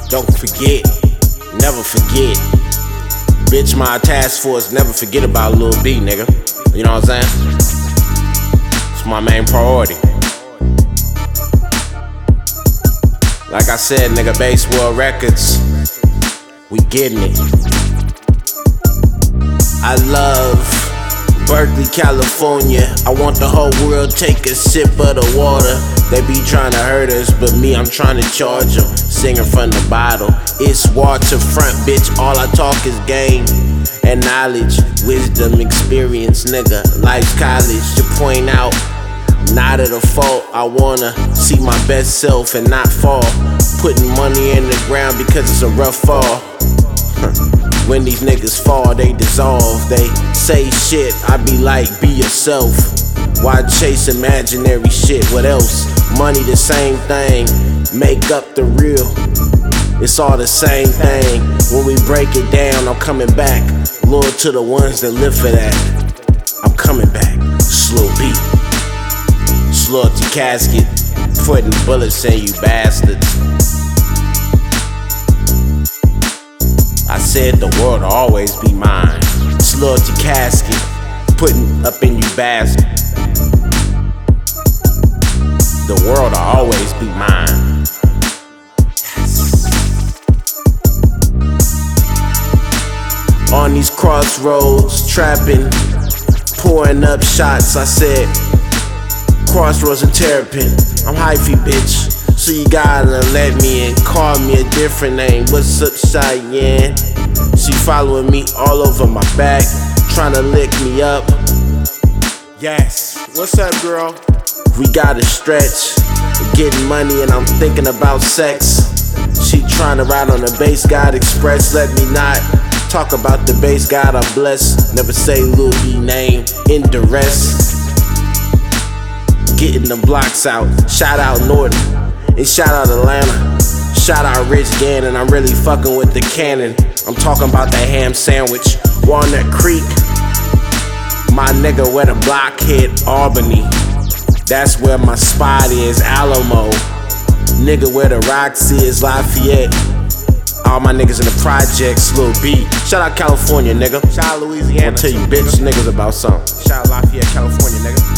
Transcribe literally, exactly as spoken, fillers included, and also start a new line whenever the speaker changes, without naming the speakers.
Don't forget, never forget. Bitch, my task force, never forget about Lil B, nigga. You know what I'm saying? It's my main priority. Like I said, nigga, Bass World Records, we getting it. I love Berkeley, California. I want the whole world take a sip of the water. They be trying to hurt us, but me, I'm trying to charge them. Singing from the bottle. It's waterfront, bitch. All I talk is game and knowledge, wisdom, experience, nigga. Life's college to point out, not at a fault. I wanna see my best self and not fall. Putting money in the ground because it's a rough fall. When these niggas fall, they dissolve. They say shit, I be like, be yourself. Why chase imaginary shit? What else? Money the same thing, make up the real. It's all the same thing. When we break it down, I'm coming back. Loyal to the ones that live for that. I'm coming back. Slow beat, Loyalty casket, putting bullets in you bastards. I said the world will always be mine. Loyalty casket, putting up in you bastards. The world will always be mine. Yes. On these crossroads, trapping, pouring up shots. I said, Crossroads and Terrapin. I'm hyphy, bitch. So you gotta let me in. Call me a different name. What's up, Cheyenne? She following me all over my back, trying to lick me up. Yes. What's up, girl? We gotta stretch. Getting money and I'm thinking about sex. She trying to ride on the Bass God Express. Let me not talk about the Bass God I bless. Never say Lil B name in duress. Getting the blocks out. Shout out Norton and shout out Atlanta. Shout out Rich Gannon. I'm really fucking with the cannon. I'm talking about that ham sandwich. Walnut Creek. My nigga where the block hit, Albany. That's where my spot is, Alamo. Nigga where the Roxy is, Lafayette. All my niggas in the projects, Lil B. Shout out California, nigga. Shout out Louisiana. I'll tell you bitch niggas about something. Shout out Lafayette, California, nigga.